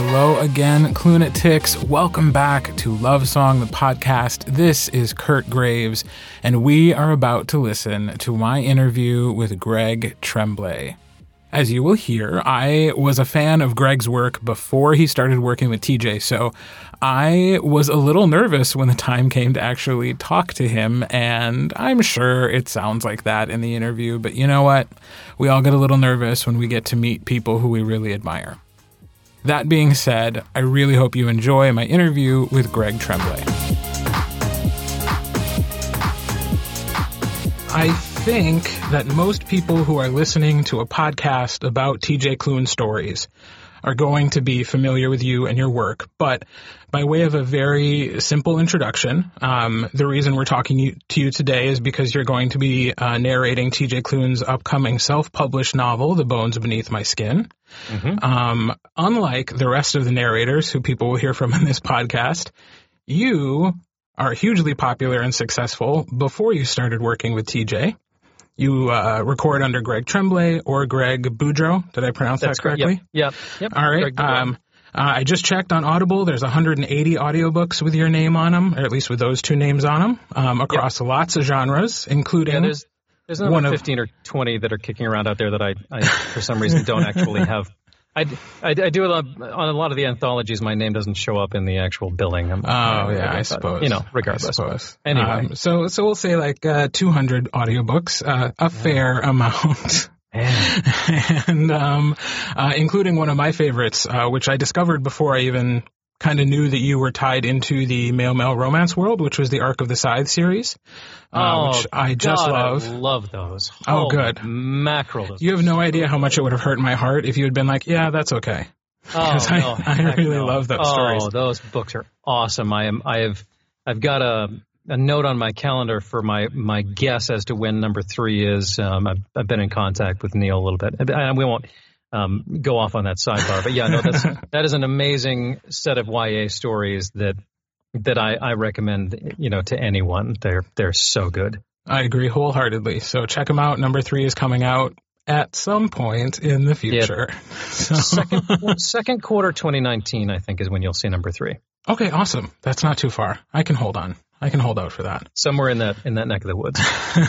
Hello again, Clunatics. Welcome back to Love Song, the podcast. This is Kurt Graves, and we are about to listen to my interview with Greg Tremblay. As you will hear, I was a fan of Greg's work before he started working with TJ, so I was a little nervous when the time came to actually talk to him, and I'm sure it sounds like that in the interview, but you know what? We all get a little nervous when we get to meet people who we really admire. That being said, I really hope you enjoy my interview with Greg Tremblay. I think that most people who are listening to a podcast about TJ Klune stories are going to be familiar with you and your work, but by way of a very simple introduction, the reason we're talking to you today is because you're going to be narrating TJ Klune's upcoming self-published novel, The Bones Beneath My Skin. Mm-hmm. Unlike the rest of the narrators who people will hear from in this podcast, you are hugely popular and successful before you started working with TJ. You record under Greg Tremblay or Greg Boudreau. Did I pronounce that correctly? Yep. All right. I just checked on Audible. There's 180 audiobooks with your name on them, or at least with those two names on them, across lots of genres, including... Yeah, there's another 15 or 20 that are kicking around out there that I for some reason, don't actually have. I do on a lot of the anthologies, my name doesn't show up in the actual billing. I suppose. Regardless. I suppose. Anyway. So we'll say like 200 audiobooks, a fair amount. And including one of my favorites, which I discovered before I even kind of knew that you were tied into the male romance world, which was the Arc of the Scythe series, which I just love. I love those. Oh, good. Mackerel. You have no idea how much it would have hurt my heart if you had been like, yeah, that's okay. Because I really love those stories. Oh, those books are awesome. I've got a note on my calendar for my guess as to when number 3 is. I've been in contact with Neil a little bit. We won't go off on that sidebar, but yeah, no, that is an amazing set of YA stories that I recommend, to anyone. They're so good. I agree wholeheartedly. So check them out. Number 3 is coming out at some point in the future. Yeah. Second quarter 2019, I think, is when you'll see number 3. Okay, awesome. That's not too far. I can hold on. I can hold out for that. Somewhere in that neck of the woods.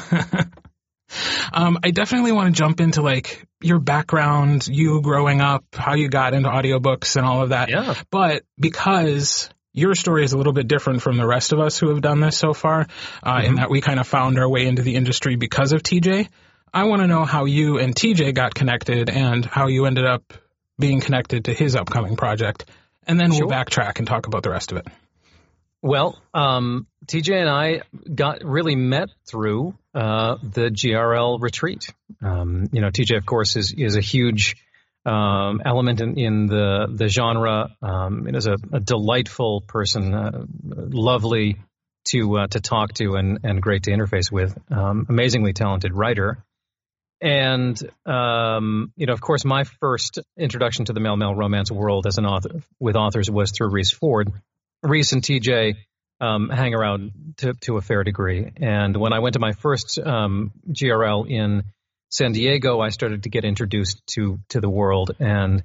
I definitely want to jump into like your background, you growing up, how you got into audiobooks and all of that. Yeah. But because your story is a little bit different from the rest of us who have done this so far, in that we kind of found our way into the industry because of TJ, I want to know how you and TJ got connected and how you ended up being connected to his upcoming project. And then we'll backtrack and talk about the rest of it. Well, TJ and I really met through the GRL retreat. TJ, of course, is a huge element in the genre. It is a delightful person, lovely to talk to and great to interface with. Amazingly talented writer. And, of course, my first introduction to the male romance world as an author with authors was through Reese Ford. Reese and TJ hang around to a fair degree. And when I went to my first GRL in San Diego, I started to get introduced to the world. And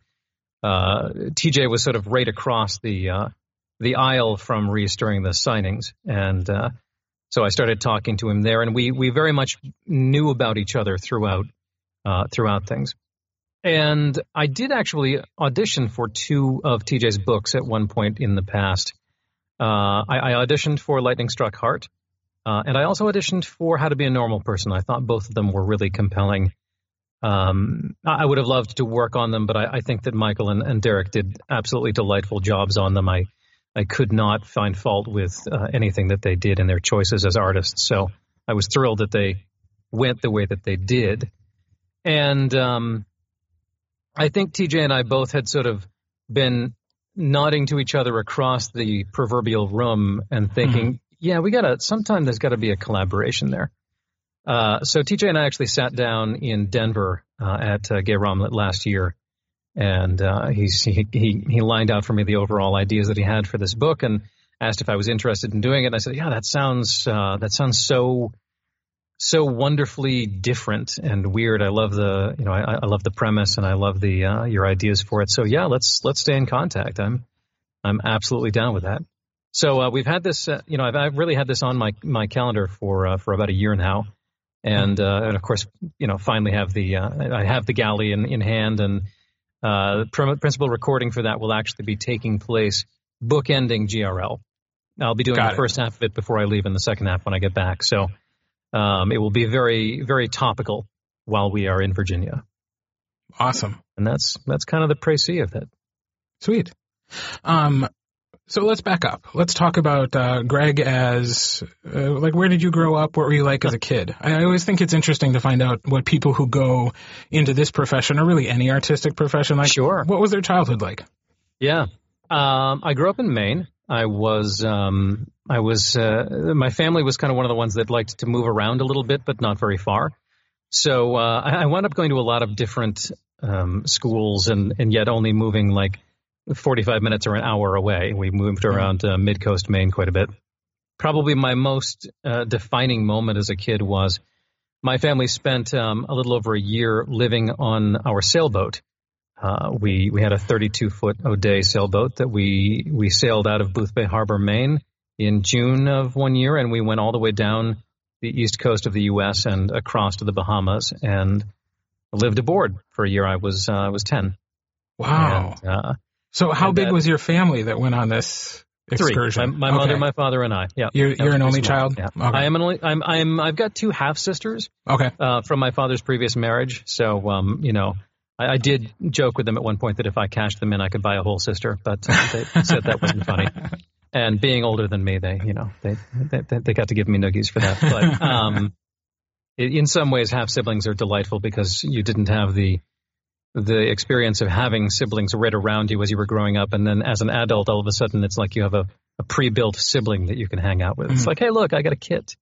TJ was sort of right across the aisle from Reese during the signings. And so I started talking to him there. And we very much knew about each other throughout things. And I did actually audition for 2 of TJ's books at one point in the past. I auditioned for Lightning Struck Heart, and I also auditioned for How to Be a Normal Person. I thought both of them were really compelling. I would have loved to work on them, but I think that Michael and Derek did absolutely delightful jobs on them. I could not find fault with anything that they did in their choices as artists. So I was thrilled that they went the way that they did. And I think TJ and I both had sort of been nodding to each other across the proverbial room and thinking, sometime there's got to be a collaboration there. So TJ and I actually sat down in Denver at Gay Romlet last year, and he lined out for me the overall ideas that he had for this book and asked if I was interested in doing it. And I said, yeah, that sounds so wonderfully different and weird. I love I love the premise, and I love the your ideas for it. So yeah, let's stay in contact. I'm absolutely down with that. So we've had this, I've really had this on my calendar for about a year now, and of course, finally have I have the galley in hand, and the principal recording for that will actually be taking place bookending GRL. I'll be doing the first half of it before I leave, and the second half when I get back. So it will be very, very topical while we are in Virginia. Awesome. And that's kind of the précis of it. Sweet. So let's back up. Let's talk about Greg as, where did you grow up? What were you like as a kid? I always think it's interesting to find out what people who go into this profession, or really any artistic profession, like, sure, what was their childhood like? Yeah. I grew up in Maine. My family was kind of one of the ones that liked to move around a little bit, but not very far. So I wound up going to a lot of different schools, and yet only moving like 45 minutes or an hour away. We moved around mid-coast Maine quite a bit. Probably my most defining moment as a kid was my family spent a little over a year living on our sailboat. We had a 32-foot O'Day sailboat that we sailed out of Boothbay Harbor, Maine in June of one year, and we went all the way down the east coast of the U.S. and across to the Bahamas and lived aboard for a year. I was 10. Wow. And, so how big was your family that went on this excursion? 3. My mother, my father, and I. Yeah. You're an only child? Yeah. Okay. I've got 2 half sisters. Okay. From my father's previous marriage. So, I did joke with them at one point that if I cashed them in, I could buy a whole sister, but they said that wasn't funny. And being older than me, they got to give me noogies for that. But in some ways, half siblings are delightful because you didn't have the experience of having siblings right around you as you were growing up, and then as an adult, all of a sudden, it's like you have a pre-built sibling that you can hang out with. It's like, hey, look, I got a kit.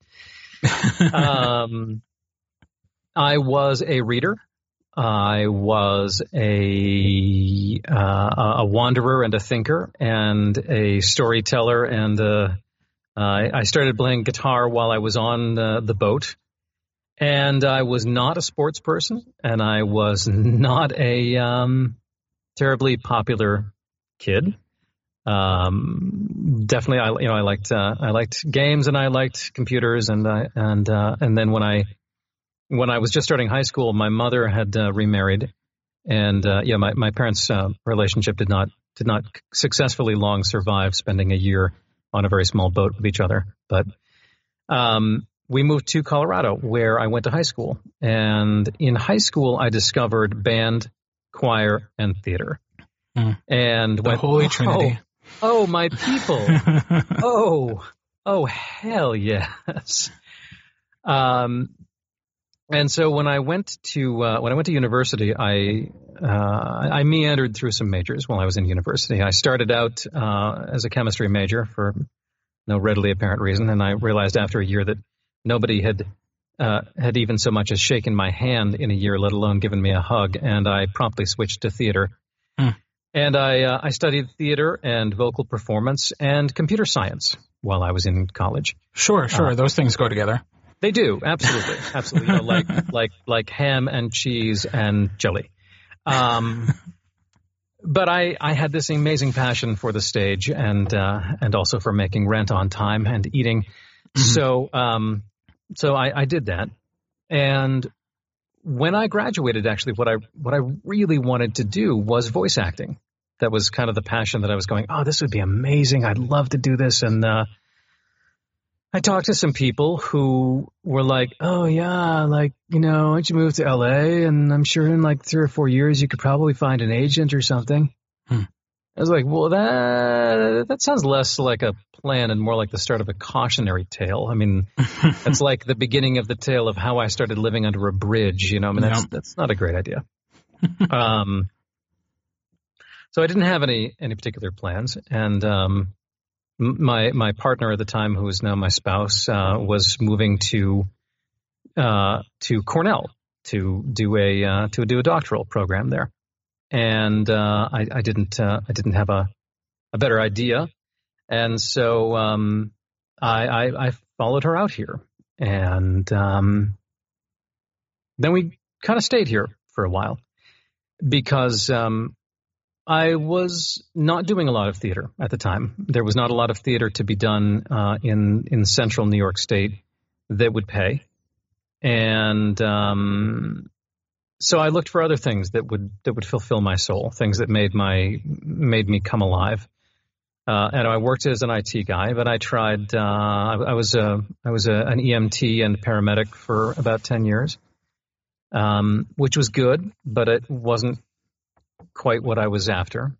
I was a reader. I was a wanderer and a thinker and a storyteller, and I started playing guitar while I was on the boat. And I was not a sports person, and I was not a terribly popular kid. Definitely, I liked games, and I liked computers, and then when I was just starting high school, my mother had remarried, and my parents' relationship did not successfully long survive, spending a year on a very small boat with each other. But we moved to Colorado, where I went to high school, and in high school I discovered band, choir, and theater, and the Holy Trinity. Oh, my people! oh, hell yes! And so when I went to university, I meandered through some majors while I was in university. I started out as a chemistry major for no readily apparent reason, and I realized after a year that nobody had even so much as shaken my hand in a year, let alone given me a hug, and I promptly switched to theater. And I studied theater and vocal performance and computer science while I was in college. Sure. Those things go together. They do, absolutely. Like ham and cheese and jelly. But I had this amazing passion for the stage and also for making rent on time and eating. So I did that. And when I graduated, actually, what I really wanted to do was voice acting. That was kind of the passion that I was going, oh, this would be amazing. I'd love to do this. And I talked to some people who were like, oh, yeah, like, why don't you move to L.A.? And I'm sure in like 3 or 4 years you could probably find an agent or something. I was like, well, that sounds less like a plan and more like the start of a cautionary tale. I mean, that's like the beginning of the tale of how I started living under a bridge. That's not a great idea. So I didn't have any particular plans. And my partner at the time, who is now my spouse, was moving to Cornell to do a doctoral program there. And I didn't have a better idea, and so I followed her out here. And then we kind of stayed here for a while because I was not doing a lot of theater at the time. There was not a lot of theater to be done in central New York State that would pay. And so I looked for other things that would fulfill my soul, things that made me come alive. And I worked as an IT guy, but I tried. I was an EMT and paramedic for about 10 years, which was good, but it wasn't quite what I was after.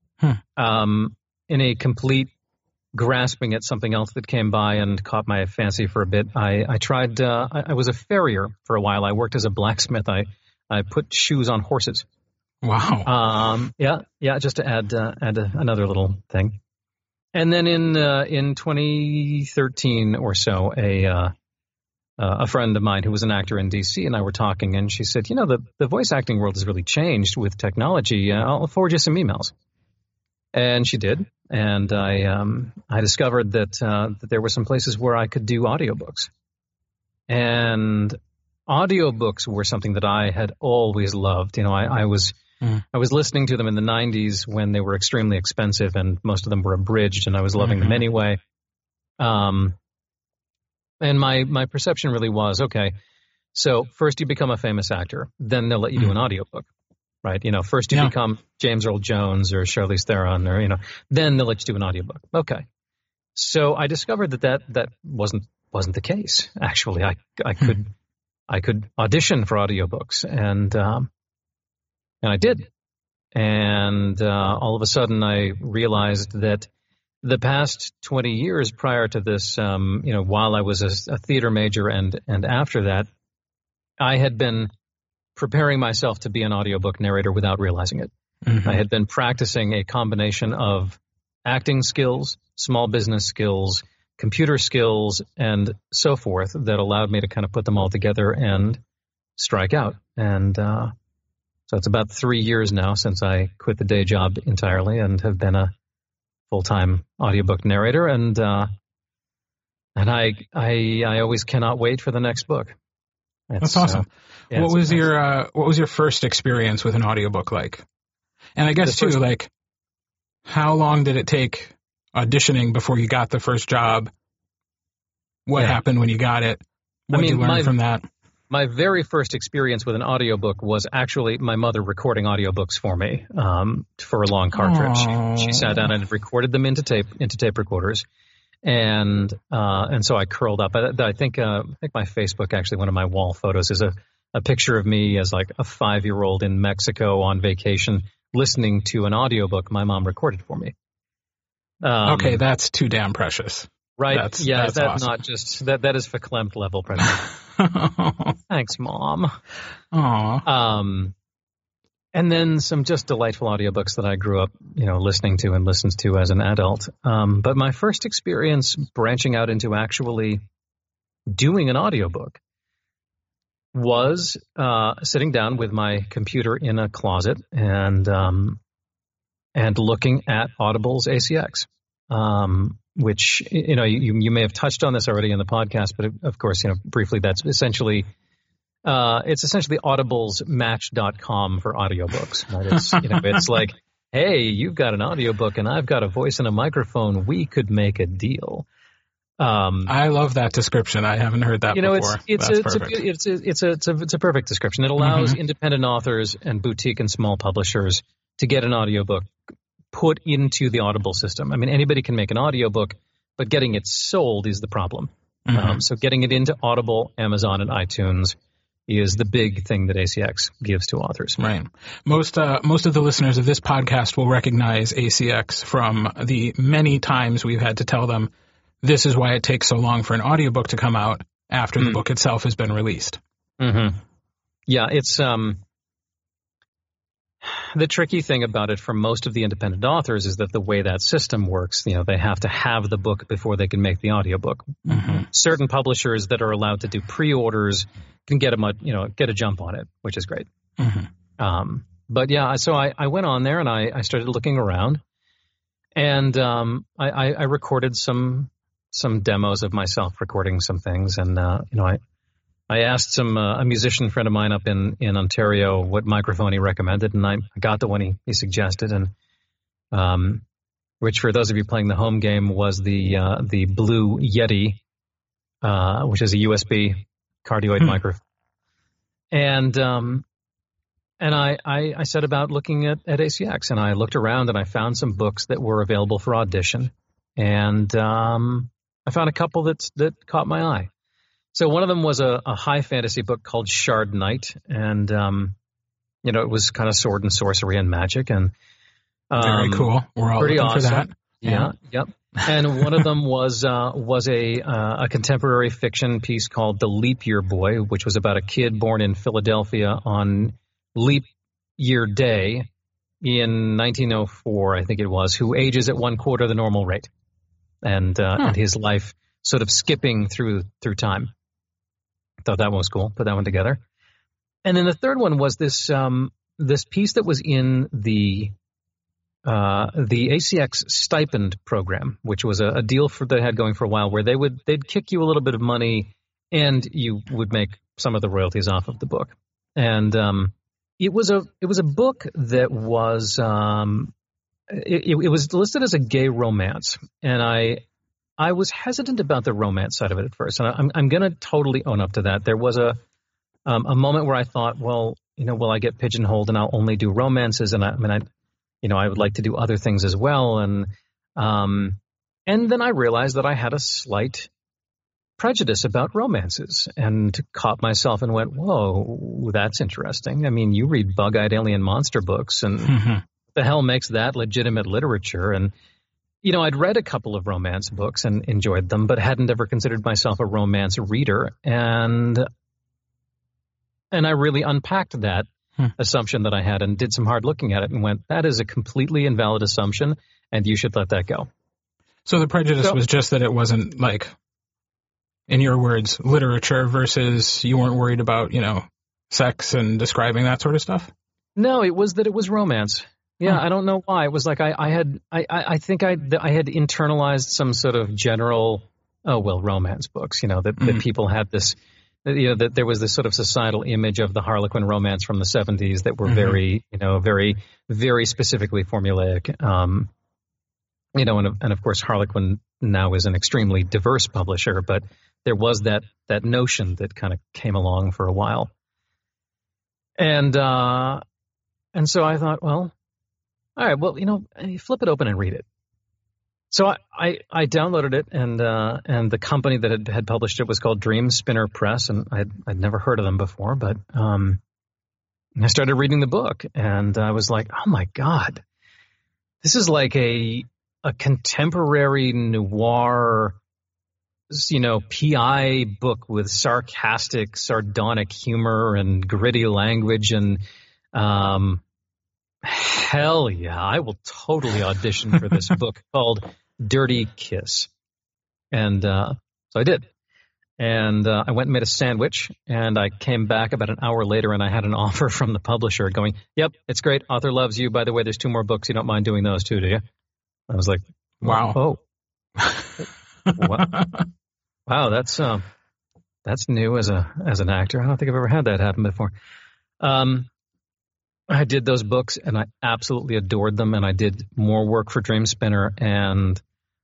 In a complete grasping at something else that came by and caught my fancy for a bit, I tried. I was a farrier for a while. I worked as a blacksmith. I put shoes on horses. Wow. Yeah. Just to add another little thing. And then in 2013 or so, a friend of mine who was an actor in DC and I were talking, and she said, the voice acting world has really changed with technology. I'll forward you some emails. And she did. And I discovered that there were some places where I could do audiobooks. And audiobooks were something that I had always loved. I was listening to them in the 90s when they were extremely expensive and most of them were abridged, and I was loving them anyway. And my perception really was, okay, so first you become a famous actor, then they'll let you do an audiobook, right? First you become James Earl Jones or Charlize Theron, or, then they'll let you do an audiobook. Okay. So I discovered that wasn't the case. Actually, I could audition for audiobooks, and I did. And all of a sudden I realized that the past 20 years prior to this, while I was a theater major and after that, I had been preparing myself to be an audiobook narrator without realizing it. I had been practicing a combination of acting skills, small business skills, computer skills, and so forth that allowed me to kind of put them all together and strike out. And so it's about 3 years now since I quit the day job entirely and have been a full-time audiobook narrator. And I always cannot wait for the next book. That's awesome. What was your first experience with an audiobook like? And I guess how long did it take auditioning before you got the first job? What happened when you got it? What did you learn from that? My very first experience with an audiobook was actually my mother recording audiobooks for me for a long cartridge. Aww. She sat down and recorded them into tape recorders. And so I curled up. I think my Facebook, actually, one of my wall photos is a picture of me as like a 5-year-old in Mexico on vacation listening to an audiobook my mom recorded for me. Okay, that's too damn precious. Right? That's awesome. Not just that is verklempt level precious. Thanks, Mom. Aww. And then some just delightful audiobooks that I grew up, listening to and listened to as an adult. But my first experience branching out into actually doing an audiobook was sitting down with my computer in a closet and looking at Audible's ACX, which you may have touched on this already in the podcast, but of course, briefly, that's essentially. It's essentially Audible's Match.com for audiobooks. Right? It's like, hey, you've got an audiobook and I've got a voice and a microphone. We could make a deal. I love that description. I haven't heard that before. It's a perfect description. It allows independent authors and boutique and small publishers to get an audiobook put into the Audible system. I mean, anybody can make an audiobook, but getting it sold is the problem. So getting it into Audible, Amazon, and iTunes is the big thing that ACX gives to authors. Right. Most of the listeners of this podcast will recognize ACX from the many times we've had to tell them this is why it takes so long for an audiobook to come out after the book itself has been released. Yeah, it's the tricky thing about it for most of the independent authors is that the way that system works, they have to have the book before they can make the audiobook. Certain publishers that are allowed to do pre-orders can get a jump on it, which is great. But yeah, so I went on there and I started looking around, and I recorded some some demos of myself recording some things, and I asked a musician friend of mine up in Ontario what microphone he recommended, and I got the one he suggested, and which, for those of you playing the home game, was the Blue Yeti, which is a USB cardioid microphone. And I set about looking at ACX, and I looked around and I found some books that were available for audition, and I found a couple that caught my eye. So one of them was a high fantasy book called Shard Knight, and it was kind of sword and sorcery and magic, and very cool. We're all pretty looking awesome. for that. Yeah, yep. And one of them was a contemporary fiction piece called The Leap Year Boy, which was about a kid born in Philadelphia on Leap Year Day in 1904, I think it was, who ages at 1/4 the normal rate, and his life sort of skipping through time. Thought that one was cool. Put that one together. And then the third one was this piece that was in the ACX stipend program, which was a deal they had going for a while, where they'd kick you a little bit of money and you would make some of the royalties off of the book. And it was a book that was it was listed as a gay romance, and I was hesitant about the romance side of it at first, and I'm going to totally own up to that. There was a moment where I thought, well, will I get pigeonholed and I'll only do romances? And I would like to do other things as well. And then I realized that I had a slight prejudice about romances, and caught myself and went, whoa, that's interesting. I mean, you read bug-eyed alien monster books, and the hell makes that legitimate literature? And I'd read a couple of romance books and enjoyed them, but hadn't ever considered myself a romance reader. And I really unpacked that assumption that I had and did some hard looking at it and went, that is a completely invalid assumption, and you should let that go. So the prejudice was just that it wasn't, like, in your words, literature, versus you weren't worried about, sex and describing that sort of stuff? No, it was that it was romance. Yeah, I don't know why. It was like I think I had internalized some sort of general, romance books, that people had this, that there was this sort of societal image of the Harlequin romance from the 70s that were very, very, very specifically formulaic. And of course Harlequin now is an extremely diverse publisher, but there was that notion that kind of came along for a while. And so I thought, well, all right, well, flip it open and read it. So I downloaded it, and the company that had published it was called Dream Spinner Press, and I'd never heard of them before, but I started reading the book, and I was like, oh my God, this is like a contemporary noir, PI book with sarcastic, sardonic humor and gritty language, and hell yeah, I will totally audition for this book called Dirty Kiss. And so I did. And I went and made a sandwich, and I came back about an hour later, and I had an offer from the publisher going, yep, it's great. Author loves you. By the way, there's 2 more books. You don't mind doing those too, do you? I was like, wow. Wow, that's new as an actor. I don't think I've ever had that happen before. I did those books, and I absolutely adored them, and I did more work for Dream Spinner, and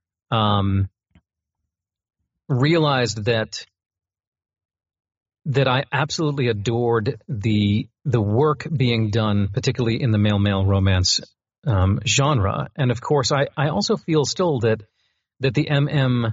realized that I absolutely adored the work being done, particularly in the male romance genre. And of course, I also feel still that the MM,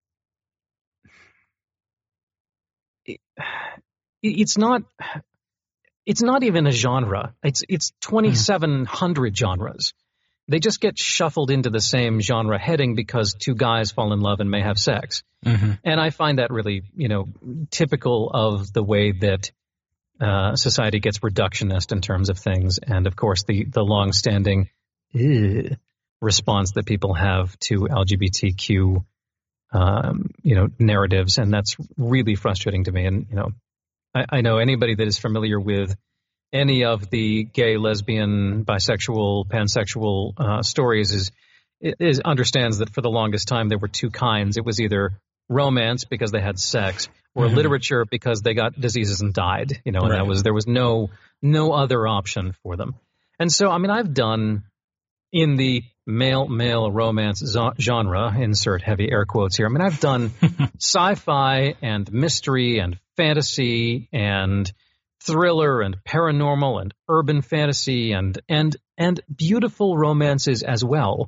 it's not even a genre. It's 2,700 genres. They just get shuffled into the same genre heading because 2 guys fall in love and may have sex. And I find that really, typical of the way that society gets reductionist in terms of things. And of course, the long-standing response that people have to LGBTQ, narratives. And that's really frustrating to me. And, I know anybody that is familiar with any of the gay, lesbian, bisexual, pansexual stories understands that for the longest time there were two kinds. It was either romance because they had sex, or literature because they got diseases and died. And there was no other option for them. And so, I mean, I've done in the male romance genre, insert heavy air quotes here. I mean, I've done sci-fi and mystery and fantasy and thriller and paranormal and urban fantasy and beautiful romances as well.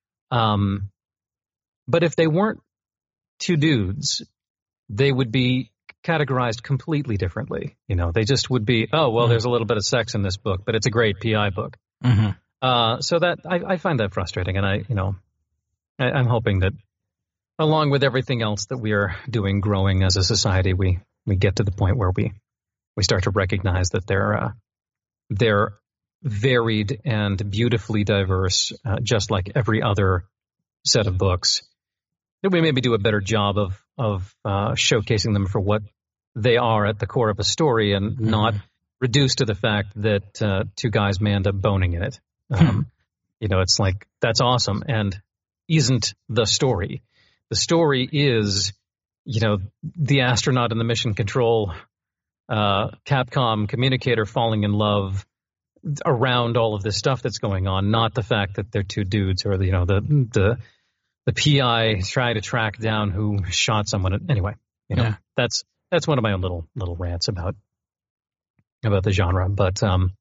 But if they weren't two dudes, they would be categorized completely differently. They just would be, oh, well, there's a little bit of sex in this book, but it's a great PI book. So that I find that frustrating, and I'm hoping that along with everything else that we are doing, growing as a society, we get to the point where we start to recognize that they're varied and beautifully diverse, just like every other set of books. That we maybe do a better job of showcasing them for what they are at the core of a story, and not reduced to the fact that two guys may end up boning in it. It's like, that's awesome, and isn't the story. The story is, the astronaut in the mission control Capcom communicator falling in love around all of this stuff that's going on, not the fact that they're two dudes, or the PI trying to track down who shot someone. Anyway, that's one of my own little rants about the genre. But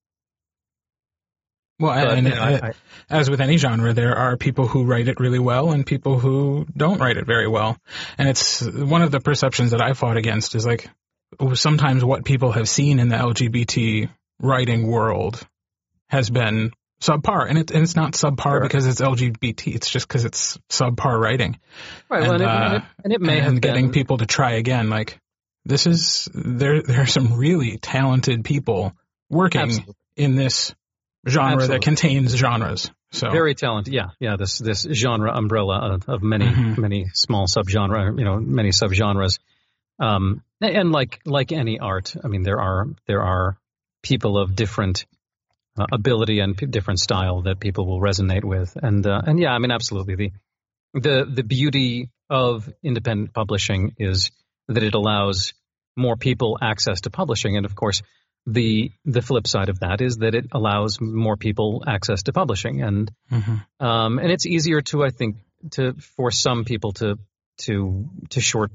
as with any genre, there are people who write it really well and people who don't write it very well. And it's one of the perceptions that I fought against is like, sometimes what people have seen in the LGBT writing world has been subpar, and it's not subpar because it's LGBT. It's just because it's subpar writing. Right. And it may have getting been people to try again. Like, this is there are some really talented people working in this genre that contains genres. So very talented. Yeah. This genre umbrella of many small subgenre, many subgenres. And like any art, I mean, there are people of different ability and different style that people will resonate with, and yeah, I mean, absolutely. The beauty of independent publishing is that it allows more people access to publishing, and of course, the flip side of that is that it allows more people access to publishing, and it's easier for some people to short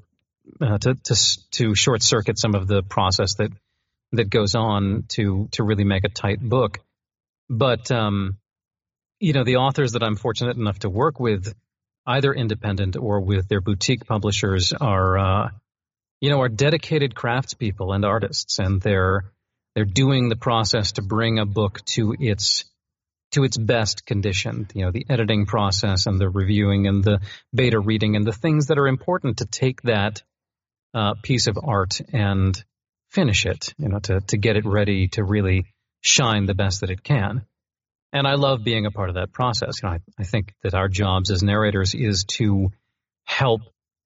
circuit some of the process that goes on to really make a tight book. But the authors that I'm fortunate enough to work with, either independent or with their boutique publishers, are dedicated craftspeople and artists, and they're doing the process to bring a book to its best condition. The editing process and the reviewing and the beta reading and the things that are important to take that piece of art and finish it, to get it ready to really shine the best that it can. And I love being a part of that process. I think that our jobs as narrators is to help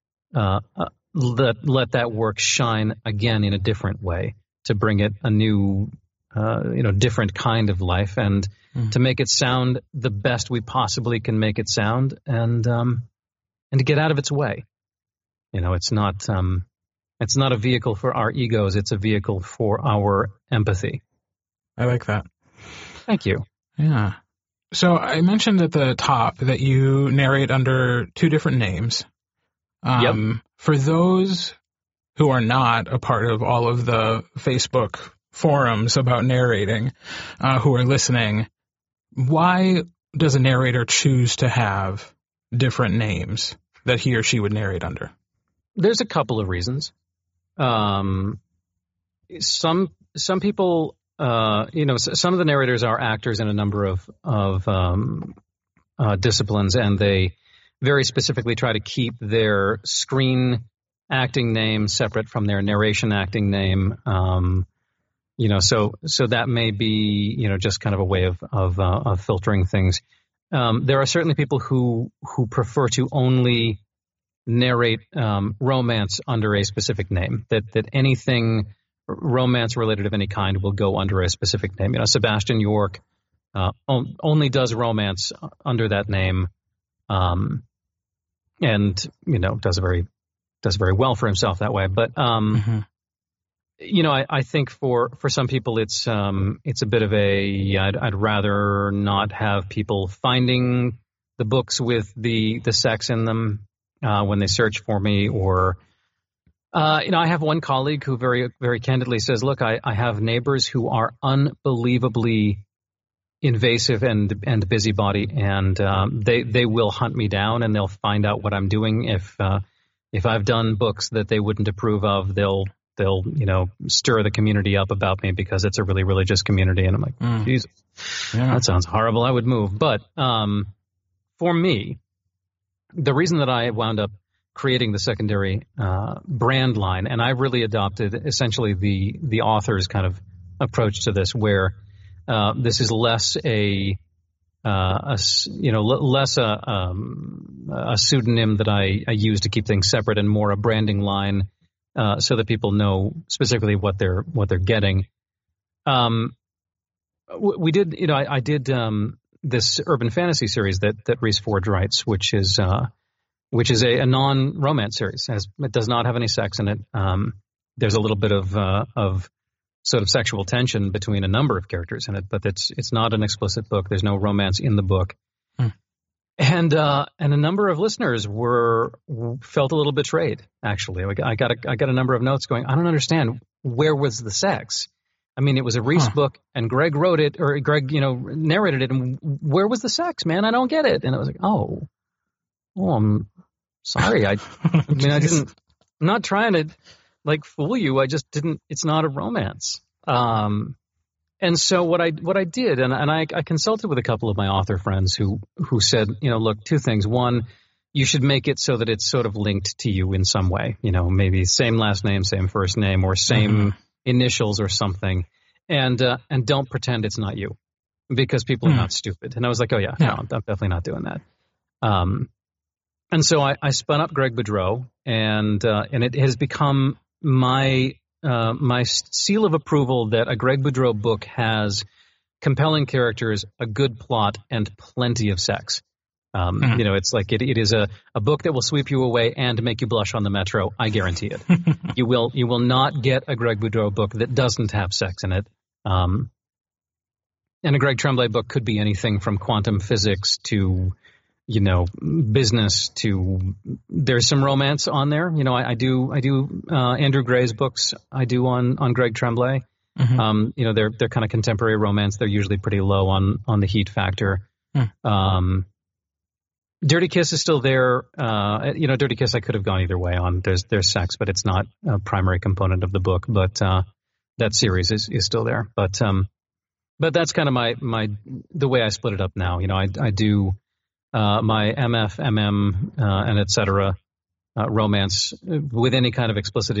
let that work shine again in a different way, to bring it a new, different kind of life, and to make it sound the best we possibly can make it sound, and to get out of its way. It's not a vehicle for our egos. It's a vehicle for our empathy. I like that. Thank you. Yeah. So I mentioned at the top that you narrate under two different names. Yep. For those who are not a part of all of the Facebook forums about narrating, who are listening, why does a narrator choose to have different names that he or she would narrate under? There's a couple of reasons. Some people, some of the narrators are actors in a number of disciplines, and they very specifically try to keep their screen acting name separate from their narration acting name. So that may be, just kind of a way of filtering things. There are certainly people who prefer to only narrate romance under a specific name, that anything romance related of any kind will go under a specific name. Sebastian York only does romance under that name. and does very well for himself that way. But I think for some people it's a bit of I'd rather not have people finding the books with the sex in them when they search for me, or I have one colleague who very, very candidly says, look, I have neighbors who are unbelievably invasive and busybody, and they will hunt me down, and they'll find out what I'm doing. If I've done books that they wouldn't approve of, they'll stir the community up about me because it's a really religious community. And I'm like, Jesus, that sounds horrible. I would move. But for me, the reason that I wound up creating the secondary brand line, and I really adopted essentially the author's kind of approach to this, where this is less a pseudonym that I use to keep things separate, and more a branding line so that people know specifically what they're getting. We did, I did this urban fantasy series that Reese Forge writes, which is a non-romance series. It does not have any sex in it. There's a little bit of sort of sexual tension between a number of characters in it, but it's not an explicit book. There's no romance in the book. And a number of listeners felt a little betrayed. Actually, I got a number of notes going, I don't understand, where was the sex? I mean, it was a Reese book, and Greg wrote it, or Greg narrated it, and where was the sex, man? I don't get it. And I was like, oh, I'm sorry. I mean, I'm not trying to fool you. I just didn't. It's not a romance. And so what I did, and I consulted with a couple of my author friends who said, look, two things. One, you should make it so that it's sort of linked to you in some way, maybe same last name, same first name, or same initials or something. And don't pretend it's not you, because people are not stupid. And I was like, no, I'm definitely not doing that. And so I spun up Greg Boudreau, and it has become my seal of approval that a Greg Boudreau book has compelling characters, a good plot, and plenty of sex. It's like it is a book that will sweep you away and make you blush on the metro. I guarantee it. You will not get a Greg Boudreau book that doesn't have sex in it. And a Greg Tremblay book could be anything from quantum physics to business to, there's some romance on there. I do Andrew Gray's books. I do on Greg Tremblay. They're kind of contemporary romance. They're usually pretty low on the heat factor. Dirty Kiss is still there. Dirty Kiss I could have gone either way on. There's sex, but it's not a primary component of the book. But that series is still there. But that's kind of the way I split it up now. I do my MF, MM, and et cetera, romance with any kind of explicit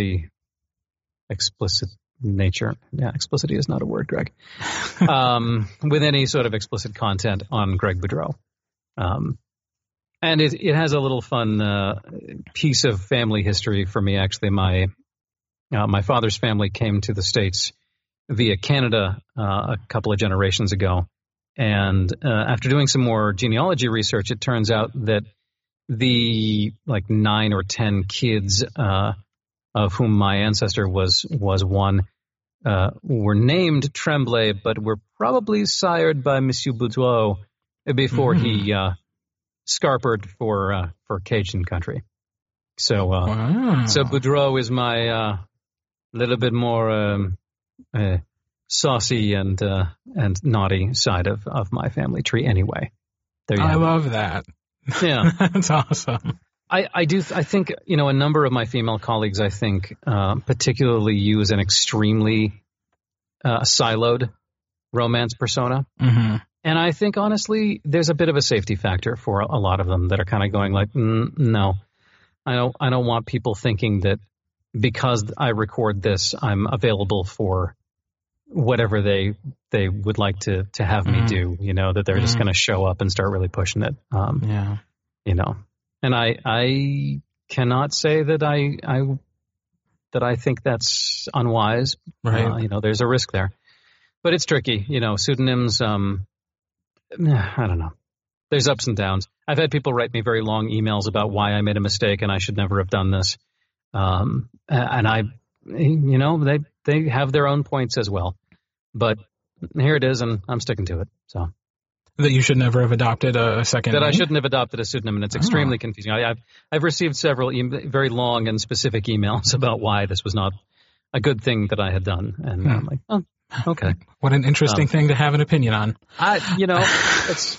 nature. Yeah, explicit is not a word, Greg. With any sort of explicit content on Greg Boudreau. And it has a little fun piece of family history for me, actually. My father's family came to the States via Canada a couple of generations ago. And after doing some more genealogy research, it turns out that the 9 or 10 kids of whom my ancestor was one were named Tremblay, but were probably sired by Monsieur Boudreau before he scarpered for Cajun country. So so Boudreau is my little bit more saucy and naughty side of my family tree. Anyway, there you go. I love that. Yeah, that's awesome. I think a number of my female colleagues, I think, particularly use an extremely siloed romance persona. And I think, honestly, there's a bit of a safety factor for a lot of them that are kind of going like, no, I don't want people thinking that because I record this, I'm available for whatever they would like to have me do, that they're just going to show up and start really pushing it. And I cannot say that I think that's unwise. Right. There's a risk there, but it's tricky. Pseudonyms, I don't know. There's ups and downs. I've had people write me very long emails about why I made a mistake and I should never have done this. And they have their own points as well. But here it is, and I'm sticking to it. So that you should never have adopted a second that name? I shouldn't have adopted a pseudonym, and it's extremely confusing. I've received several very long and specific emails about why this was not a good thing that I had done, and I'm like, oh, okay. What an interesting thing to have an opinion on. It's.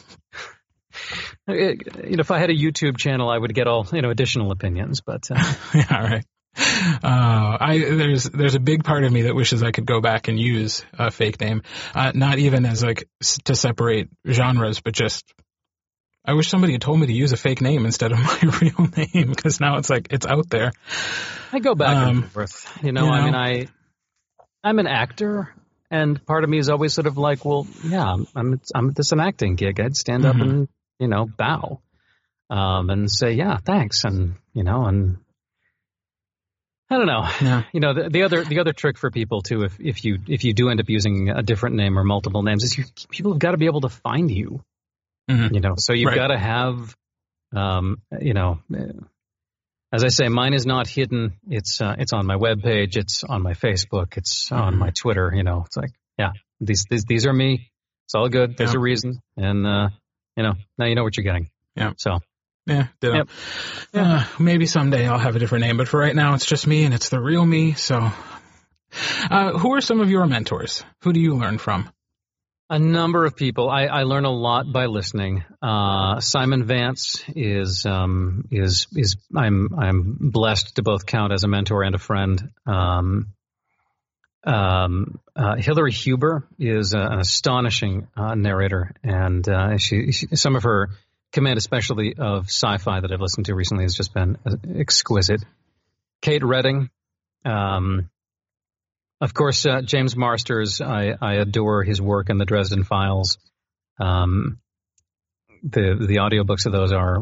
If I had a YouTube channel, I would get all additional opinions. But yeah, right. There's a big part of me that wishes I could go back and use a fake name, not even as like to separate genres, but just I wish somebody had told me to use a fake name instead of my real name, because now it's like it's out there. I go back and forth. I mean, I'm an actor. And part of me is always sort of like, well, yeah, this is an acting gig. I'd stand up and, bow, and say, yeah, thanks. And I don't know. Yeah. The other trick for people too, if you do end up using a different name or multiple names, is people have got to be able to find you. Mm-hmm. So you've got to have, as I say, mine is not hidden. It's on my webpage. It's on my Facebook. It's on my Twitter. It's like, yeah, these are me. It's all good. There's a reason, and now you know what you're getting. Yeah. So. Yeah. Ditto. Yep. Maybe someday I'll have a different name, but for right now it's just me, and it's the real me. So, who are some of your mentors? Who do you learn from? A number of people. I learn a lot by listening. Simon Vance is I'm blessed to both count as a mentor and a friend. Hillary Huber is an astonishing narrator, and some of her command, especially of sci-fi that I've listened to recently, has just been exquisite. Kate Redding. Of course, James Marsters, I adore his work in the Dresden Files. The audiobooks of those are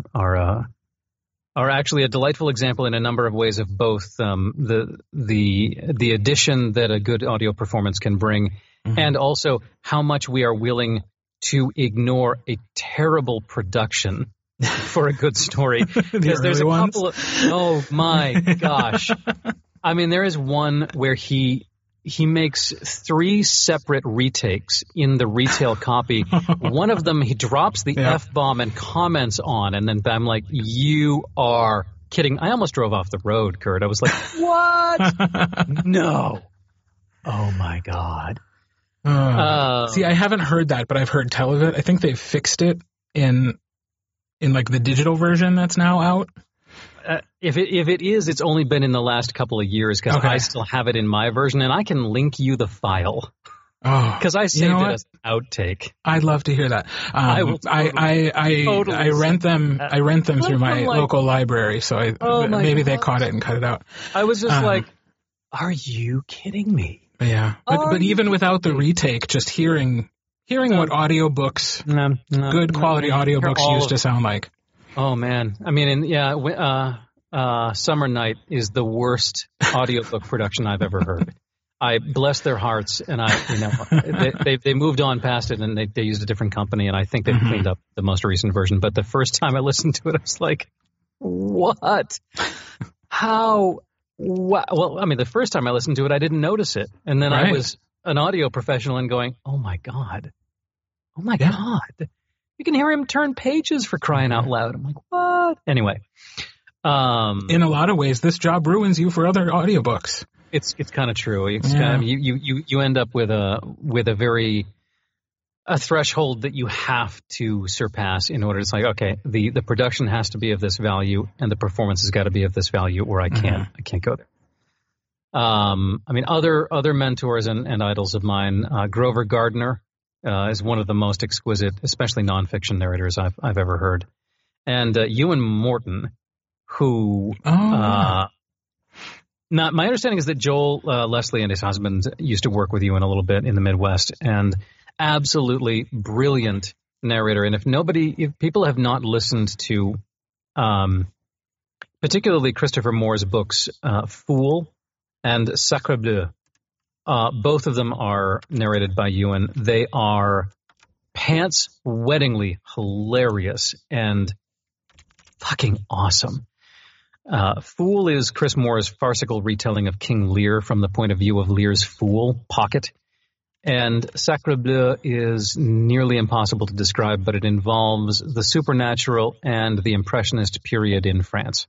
actually a delightful example in a number of ways of both the addition that a good audio performance can bring, and also how much we are willing to ignore a terrible production for a good story. Because there's a couple of, oh my gosh. I mean, there is one where he makes 3 separate retakes in the retail copy. One of them, he drops the F-bomb and comments on, and then I'm like, you are kidding. I almost drove off the road, Kurt. I was like, what? No. Oh, my God. See, I haven't heard that, but I've heard tell of it. I think they've fixed it in like the digital version that's now out. If it is, it's only been in the last couple of years, because I still have it in my version, and I can link you the file. Oh, because I saved it as an outtake. I'd love to hear that. I rent them. I rent them through my local library, so maybe they caught it and cut it out. I was just like, "Are you kidding me?" Yeah, but even without the retake, just hearing what audiobooks, good quality audiobooks used to sound like. Oh man, I mean, Summer Night is the worst audiobook production I've ever heard. I bless their hearts, and they moved on past it, and they used a different company, and I think they've cleaned up the most recent version. But the first time I listened to it, I was like, "What? How? What?" Well, I mean, the first time I listened to it, I didn't notice it, and then I was an audio professional and going, "Oh my God, oh my God." You can hear him turn pages, for crying out loud. I'm like, what? Anyway. In a lot of ways, this job ruins you for other audiobooks. It's kind of true. You end up with a threshold that you have to surpass in order to say, okay, the production has to be of this value, and the performance has got to be of this value, or I can't go there. I mean, other mentors and idols of mine, Grover Gardner, is one of the most exquisite, especially nonfiction narrators I've ever heard. And Ewan Morton, who my understanding is that Joel Leslie and his husband used to work with Ewan a little bit in the Midwest, and absolutely brilliant narrator. And if people have not listened to particularly Christopher Moore's books, Fool and Sacre Bleu, both of them are narrated by Ewan. They are pants-wettingly hilarious and fucking awesome. Fool is Chris Moore's farcical retelling of King Lear from the point of view of Lear's fool, Pocket. And Sacre Bleu is nearly impossible to describe, but it involves the supernatural and the Impressionist period in France.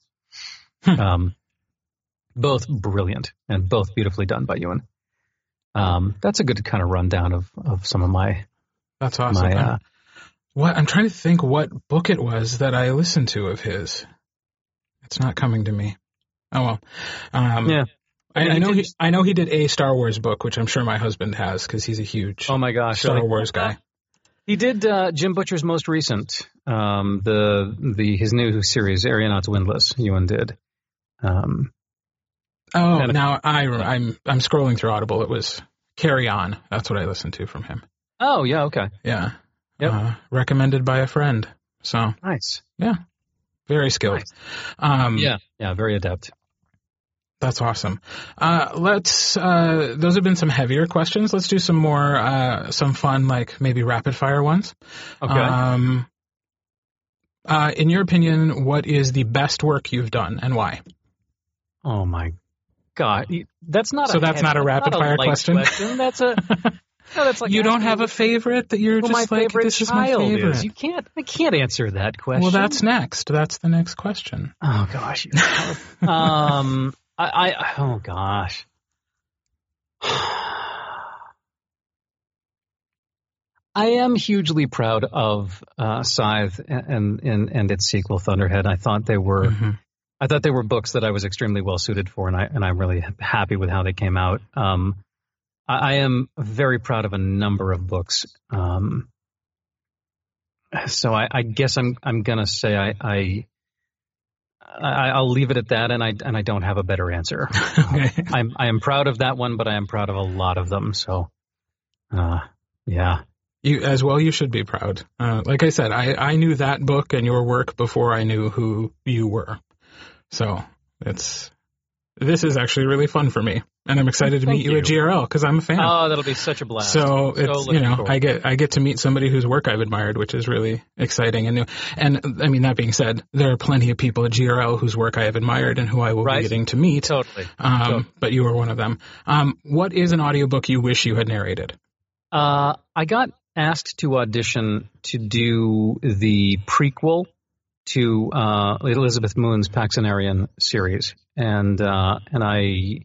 Both brilliant and both beautifully done by Ewan. That's a good kind of rundown of some of my... That's awesome. I'm trying to think what book it was that I listened to of his. It's not coming to me. Oh, well. Yeah. I know he did a Star Wars book, which I'm sure my husband has because he's a huge Star Wars guy. He did Jim Butcher's most recent, his new series, Aeronauts Windless. Ewan did. Now I'm scrolling through Audible. It was Carry On. That's what I listened to from him. Oh yeah, okay. Yeah. Yep. Recommended by a friend. So nice. Yeah. Very skilled. Nice. Yeah, very adept. That's awesome. Those have been some heavier questions. Let's do some more, some fun, like maybe rapid fire ones. Okay. In your opinion, what is the best work you've done and why? Oh my God. That's not a rapid fire question. That's a, that's like you don't have a favorite that you're just like, this is my favorite. I can't answer that question. Well, that's next. That's the next question. Oh gosh. Oh gosh. I am hugely proud of Scythe and its sequel Thunderhead. I thought they were books that I was extremely well suited for, and I'm really happy with how they came out. I am very proud of a number of books. So I guess I'm gonna say I'll leave it at that, and I don't have a better answer. Okay. I am proud of that one, but I am proud of a lot of them. So, yeah. You should be proud. Like I said, I knew that book and your work before I knew who you were. So this is actually really fun for me, and I'm excited to meet you at GRL because I'm a fan. Oh, that'll be such a blast. So it's I get to meet somebody whose work I've admired, which is really exciting and new. And I mean, that being said, there are plenty of people at GRL whose work I have admired and who I will be getting to meet. Totally. But you are one of them. What is an audiobook you wish you had narrated? I got asked to audition to do the prequel to Elizabeth Moon's Paxenarian series, and I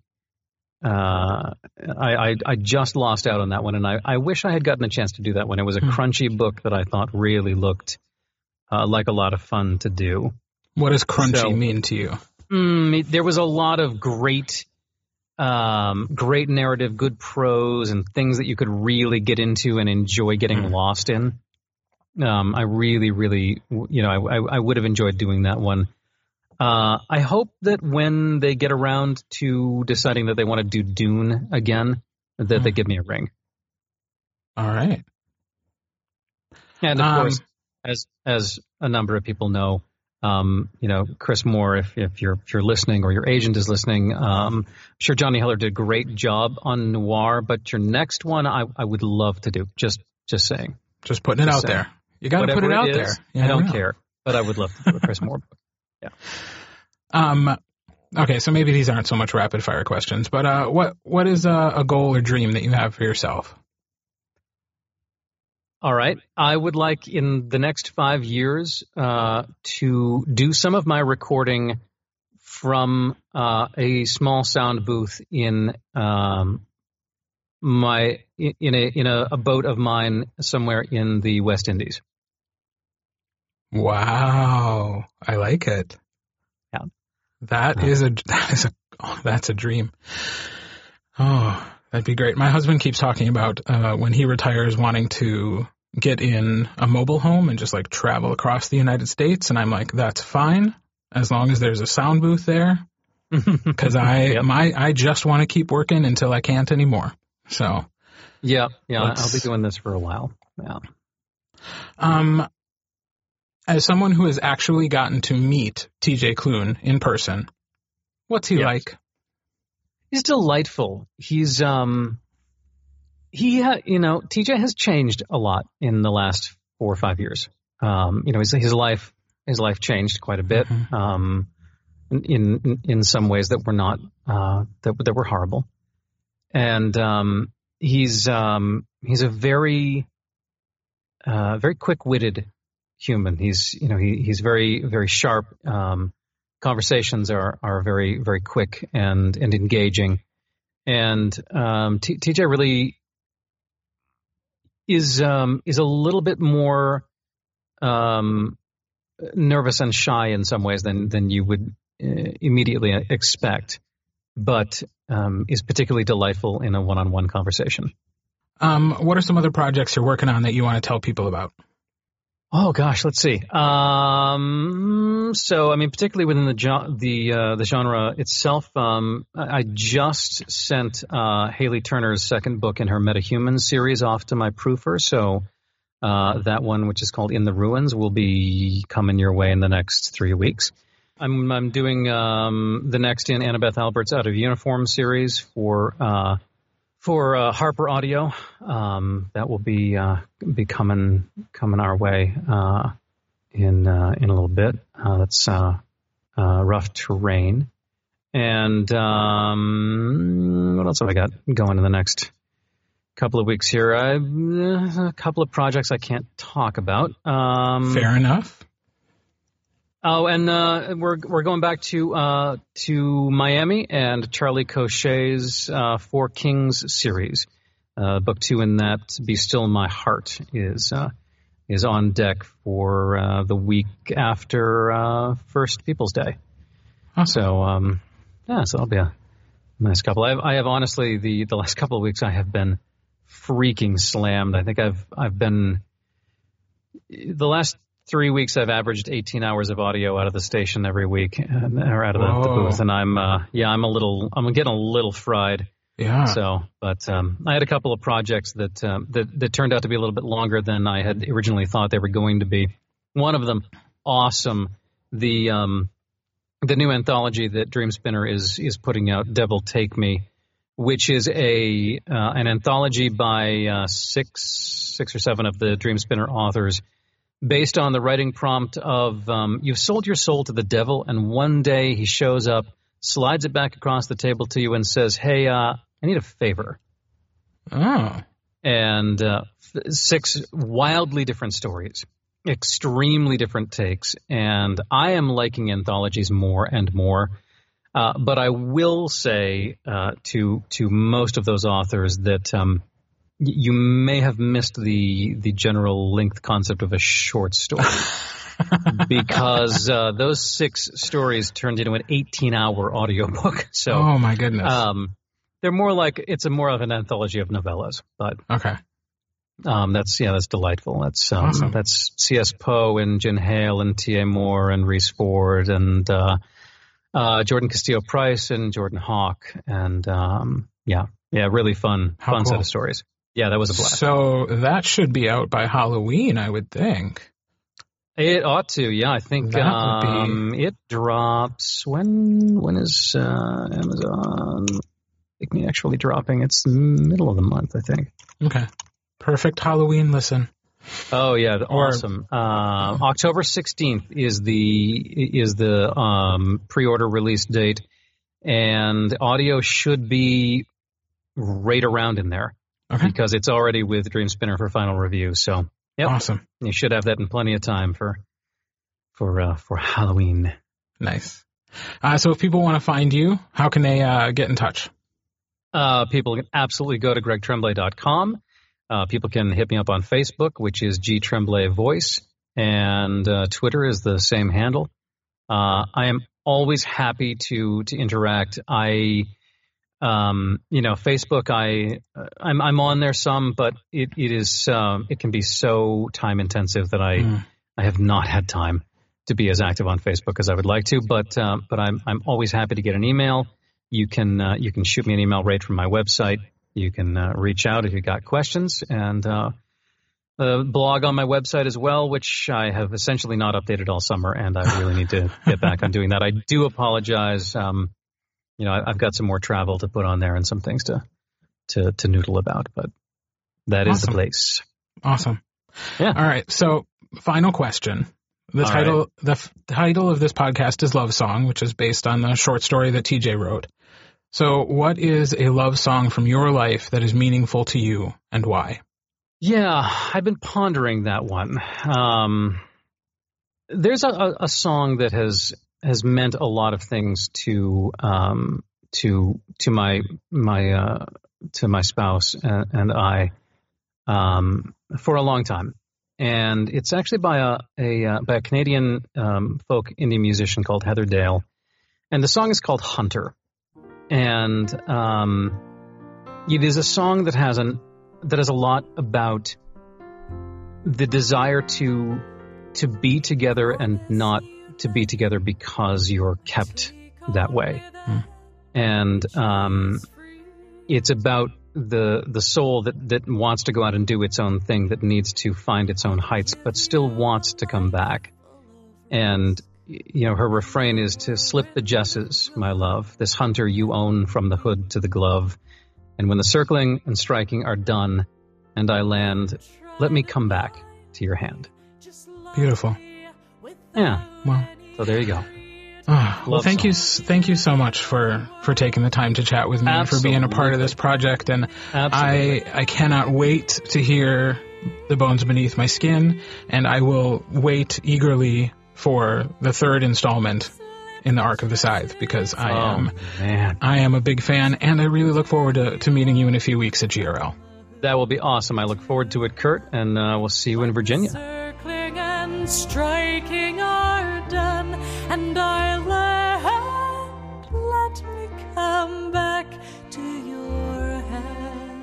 just lost out on that one, and I wish I had gotten a chance to do that one. It was a crunchy book that I thought really looked like a lot of fun to do. What does crunchy mean to you? There was a lot of great narrative, good prose, and things that you could really get into and enjoy getting lost in. I really, really, I would have enjoyed doing that one. I hope that when they get around to deciding that they want to do Dune again, that they give me a ring. All right. And of course, as a number of people know, Chris Moore, if you're listening or your agent is listening, I'm sure Johnny Heller did a great job on Noir, but your next one I would love to do. Just saying. Just putting it out there. You got to put it out there. I don't care, but I would love to do a Chris Moore book. Yeah. Okay, so maybe these aren't so much rapid fire questions, but what is a goal or dream that you have for yourself? All right. I would like in the next 5 years to do some of my recording from a small sound booth in a boat of mine somewhere in the West Indies. Wow, I like it. Yeah, that's a dream. Oh, that'd be great. My husband keeps talking about when he retires wanting to get in a mobile home and just like travel across the United States, and I'm like, that's fine as long as there's a sound booth there, because I just want to keep working until I can't anymore. So yeah, I'll be doing this for a while. Yeah. As someone who has actually gotten to meet TJ Klune in person, what's he like? He's delightful. He's TJ has changed a lot in the last 4 or 5 years. His life changed quite a bit. In some ways that were not that were horrible, and he's a very quick-witted human. He's very, very sharp. Conversations are very, very quick and engaging. And TJ really is a little bit more nervous and shy in some ways than you would immediately expect, but is particularly delightful in a one-on-one conversation. What are some other projects you're working on that you want to tell people about? Oh gosh, let's see. So I mean, particularly within the genre itself, I just sent Haley Turner's second book in her Metahumans series off to my proofer. So that one, which is called In the Ruins, will be coming your way in the next 3 weeks. I'm doing the next in Annabeth Albert's Out of Uniform series for Harper Audio. That will be coming our way in a little bit. That's Rough Terrain. And what else have I got going in the next couple of weeks here? A couple of projects I can't talk about. Fair enough. Oh, and we're going back to Miami and Charlie Cochet's Four Kings series. Book 2 in that, Be Still My Heart, is on deck for the week after First People's Day. Awesome. So that'll be a nice couple. I have honestly the last couple of weeks I have been freaking slammed. I think I've been the last 3 weeks I've averaged 18 hours of audio out of the station every week, or out of the booth, and I'm getting a little fried. Yeah. So, but I had a couple of projects that turned out to be a little bit longer than I had originally thought they were going to be. One of them, awesome. The new anthology that Dream Spinner is putting out, Devil Take Me, which is an anthology by six or seven of the Dream Spinner authors, based on the writing prompt of you've sold your soul to the devil, and one day he shows up, slides it back across the table to you, and says, "Hey, I need a favor." Oh. And 6 wildly different stories, extremely different takes, and I am liking anthologies more and more. But I will say to most of those authors that you may have missed the general length concept of a short story, because those 6 stories turned into an 18-hour audiobook. So, oh my goodness, they're more like more of an anthology of novellas. But okay, that's delightful. That's awesome. That's C.S. Poe and Jen Hale and T.A. Moore and Reese Ford and Jordan Castillo Price and Jordan Hawk, and really fun cool. set of stories. Yeah, that was a blast. So that should be out by Halloween, I would think. It ought to, yeah. I think it drops. When is Amazon actually dropping? It's the middle of the month, I think. Okay, perfect Halloween listen. Oh yeah, awesome. October 16th is the pre-order release date, and audio should be right around in there. Okay. Because it's already with Dream Spinner for final review. So, yep. Awesome. You should have that in plenty of time for Halloween. Nice. So if people want to find you, how can they get in touch? People can absolutely go to gregtremblay.com. People can hit me up on Facebook, which is G Tremblay Voice, and Twitter is the same handle. I am always happy to interact. Facebook, I'm on there some, but it can be so time intensive that I have not had time to be as active on Facebook as I would like to. But I'm always happy to get an email. You can shoot me an email right from my website. You can reach out if you've got questions, and blog on my website as well, which I have essentially not updated all summer, and I really need to get back on doing that. I do apologize. I've got some more travel to put on there and some things to noodle about, but that is the place. Awesome. Yeah. All right. So final question. The title of this podcast is Love Song, which is based on the short story that TJ wrote. So what is a love song from your life that is meaningful to you, and why? Yeah, I've been pondering that one. There's a song that has meant a lot of things to my spouse and I for a long time, and it's actually by a Canadian folk indie musician called Heather Dale, and the song is called Hunter, and it is a song that has a lot about the desire to be together and not to be together because you're kept that way. And it's about the soul that wants to go out and do its own thing, that needs to find its own heights, but still wants to come back. And, her refrain is to slip the jesses, my love, this hunter you own from the hood to the glove. And when the circling and striking are done and I land, let me come back to your hand. Beautiful. Yeah. Well, so there you go. Well, thank you so much for taking the time to chat with me, for being a part of this project, and I cannot wait to hear The Bones Beneath My Skin, and I will wait eagerly for the third installment in the Arc of the Scythe, because I am a big fan, and I really look forward to meeting you in a few weeks at GRL. That will be awesome. I look forward to it, Kurt, and we'll see you in Virginia. Circling and striking are done, and I let me come back to your hand.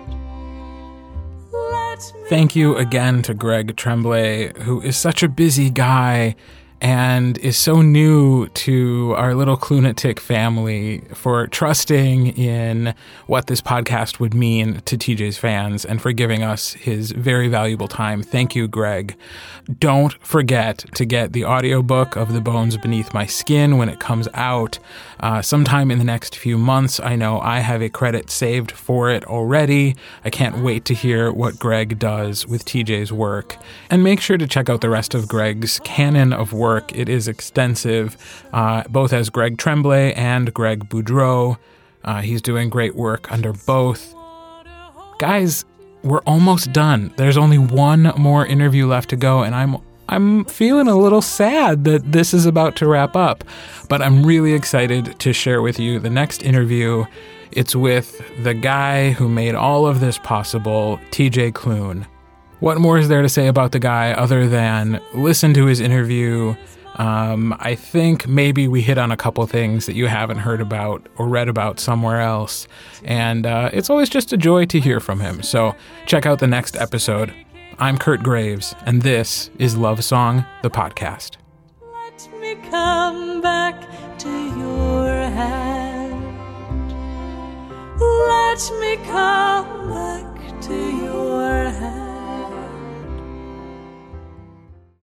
Thank you again to Greg Tremblay, who is such a busy guy and is so new to our little Clunatic family, for trusting in what this podcast would mean to TJ's fans and for giving us his very valuable time. Thank you, Greg. Don't forget to get the audiobook of The Bones Beneath My Skin when it comes out sometime in the next few months. I know I have a credit saved for it already. I can't wait to hear what Greg does with TJ's work. And make sure to check out the rest of Greg's canon of work. It is extensive, both as Greg Tremblay and Greg Boudreau. He's doing great work under both. Guys, we're almost done. There's only one more interview left to go, and I'm feeling a little sad that this is about to wrap up, but I'm really excited to share with you the next interview. It's with the guy who made all of this possible, TJ Klune. What more is there to say about the guy other than listen to his interview? I think maybe we hit on a couple things that you haven't heard about or read about somewhere else. And it's always just a joy to hear from him. So check out the next episode. I'm Kurt Graves, and this is Love Song, the podcast. Let me come back to your hand. Let me come back to your hand.